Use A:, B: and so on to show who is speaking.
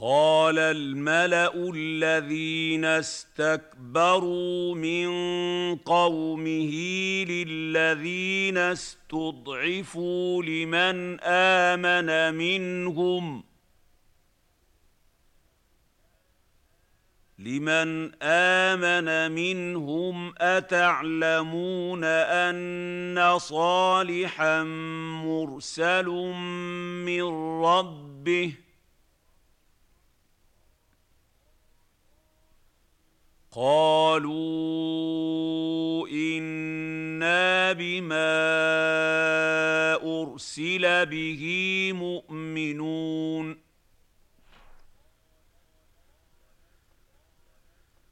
A: قال الملأ الذين استكبروا من قومه للذين استضعفوا لمن آمن منهم أتعلمون أن صالحا مرسل من ربه قالوا إنا بما أرسل به مؤمنون